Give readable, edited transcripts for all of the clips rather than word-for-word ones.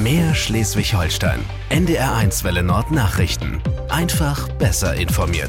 Mehr Schleswig-Holstein. NDR1 Welle Nord Nachrichten. Einfach besser informiert.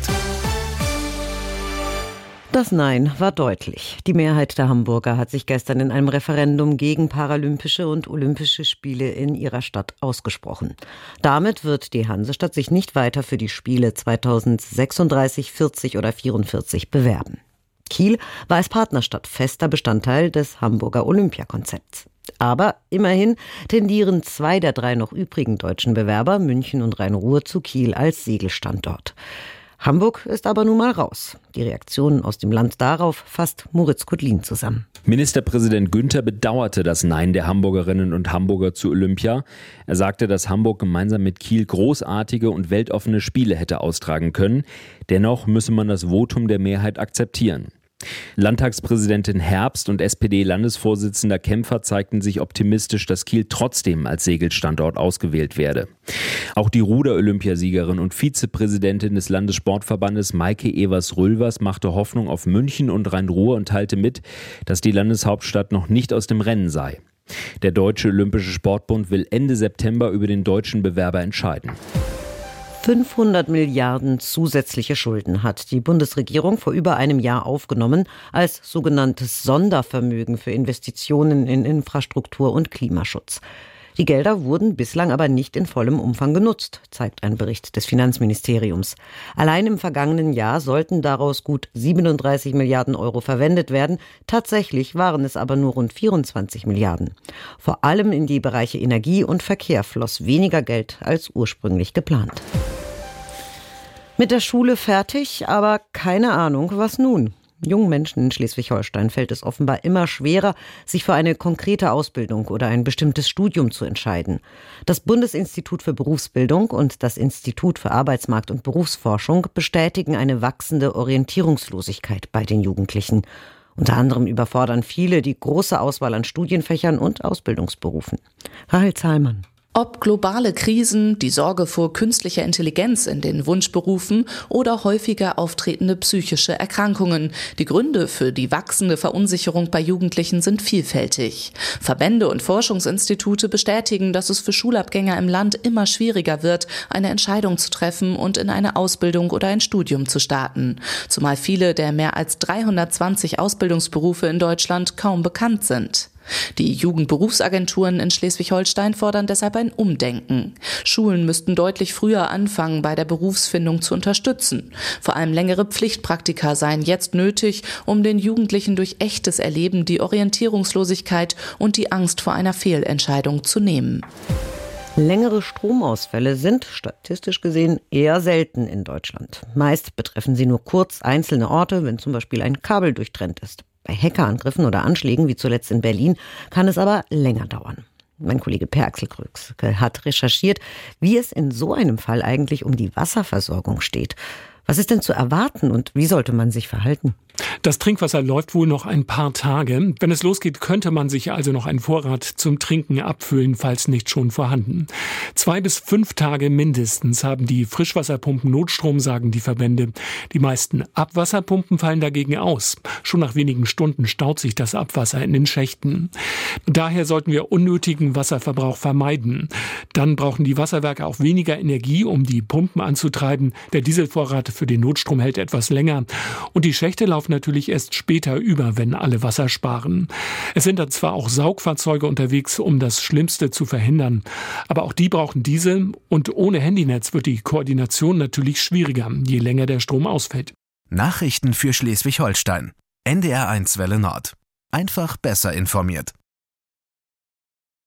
Das Nein war deutlich. Die Mehrheit der Hamburger hat sich gestern in einem Referendum gegen Paralympische und Olympische Spiele in ihrer Stadt ausgesprochen. Damit wird die Hansestadt sich nicht weiter für die Spiele 2036, 40 oder 44 bewerben. Kiel war als Partnerstadt fester Bestandteil des Hamburger Olympiakonzepts. Aber immerhin tendieren 2 der 3 noch übrigen deutschen Bewerber, München und Rhein-Ruhr, zu Kiel als Segelstandort. Hamburg ist aber nun mal raus. Die Reaktionen aus dem Land darauf fasst Moritz Kudlin zusammen. Ministerpräsident Günther bedauerte das Nein der Hamburgerinnen und Hamburger zu Olympia. Er sagte, dass Hamburg gemeinsam mit Kiel großartige und weltoffene Spiele hätte austragen können. Dennoch müsse man das Votum der Mehrheit akzeptieren. Landtagspräsidentin Herbst und SPD-Landesvorsitzender Kempfer zeigten sich optimistisch, dass Kiel trotzdem als Segelstandort ausgewählt werde. Auch die Ruder-Olympiasiegerin und Vizepräsidentin des Landessportverbandes Maike Evers-Rülvers machte Hoffnung auf München und Rhein-Ruhr und teilte mit, dass die Landeshauptstadt noch nicht aus dem Rennen sei. Der Deutsche Olympische Sportbund will Ende September über den deutschen Bewerber entscheiden. 500 Milliarden zusätzliche Schulden hat die Bundesregierung vor über einem Jahr aufgenommen als sogenanntes Sondervermögen für Investitionen in Infrastruktur und Klimaschutz. Die Gelder wurden bislang aber nicht in vollem Umfang genutzt, zeigt ein Bericht des Finanzministeriums. Allein im vergangenen Jahr sollten daraus gut 37 Milliarden Euro verwendet werden. Tatsächlich waren es aber nur rund 24 Milliarden. Vor allem in die Bereiche Energie und Verkehr floss weniger Geld als ursprünglich geplant. Mit der Schule fertig, aber keine Ahnung, was nun? Jungen Menschen in Schleswig-Holstein fällt es offenbar immer schwerer, sich für eine konkrete Ausbildung oder ein bestimmtes Studium zu entscheiden. Das Bundesinstitut für Berufsbildung und das Institut für Arbeitsmarkt- und Berufsforschung bestätigen eine wachsende Orientierungslosigkeit bei den Jugendlichen. Unter anderem überfordern viele die große Auswahl an Studienfächern und Ausbildungsberufen. Rahel Zahlmann. Ob globale Krisen, die Sorge vor künstlicher Intelligenz in den Wunschberufen oder häufiger auftretende psychische Erkrankungen. Die Gründe für die wachsende Verunsicherung bei Jugendlichen sind vielfältig. Verbände und Forschungsinstitute bestätigen, dass es für Schulabgänger im Land immer schwieriger wird, eine Entscheidung zu treffen und in eine Ausbildung oder ein Studium zu starten. Zumal viele der mehr als 320 Ausbildungsberufe in Deutschland kaum bekannt sind. Die Jugendberufsagenturen in Schleswig-Holstein fordern deshalb ein Umdenken. Schulen müssten deutlich früher anfangen, bei der Berufsfindung zu unterstützen. Vor allem längere Pflichtpraktika seien jetzt nötig, um den Jugendlichen durch echtes Erleben die Orientierungslosigkeit und die Angst vor einer Fehlentscheidung zu nehmen. Längere Stromausfälle sind statistisch gesehen eher selten in Deutschland. Meist betreffen sie nur kurz einzelne Orte, wenn zum Beispiel ein Kabel durchtrennt ist. Bei Hackerangriffen oder Anschlägen, wie zuletzt in Berlin, kann es aber länger dauern. Mein Kollege Per Axel Kröxke hat recherchiert, wie es in so einem Fall eigentlich um die Wasserversorgung steht. Was ist denn zu erwarten und wie sollte man sich verhalten? Das Trinkwasser läuft wohl noch ein paar Tage. Wenn es losgeht, könnte man sich also noch einen Vorrat zum Trinken abfüllen, falls nicht schon vorhanden. 2 bis 5 Tage mindestens haben die Frischwasserpumpen Notstrom, sagen die Verbände. Die meisten Abwasserpumpen fallen dagegen aus. Schon nach wenigen Stunden staut sich das Abwasser in den Schächten. Daher sollten wir unnötigen Wasserverbrauch vermeiden. Dann brauchen die Wasserwerke auch weniger Energie, um die Pumpen anzutreiben. Der Dieselvorrat für den Notstrom hält etwas länger. Und die Schächte laufen natürlich erst später über, wenn alle Wasser sparen. Es sind dann zwar auch Saugfahrzeuge unterwegs, um das Schlimmste zu verhindern. Aber auch die brauchen Diesel und ohne Handynetz wird die Koordination natürlich schwieriger, je länger der Strom ausfällt. Nachrichten für Schleswig-Holstein. NDR1 Welle Nord. Einfach besser informiert.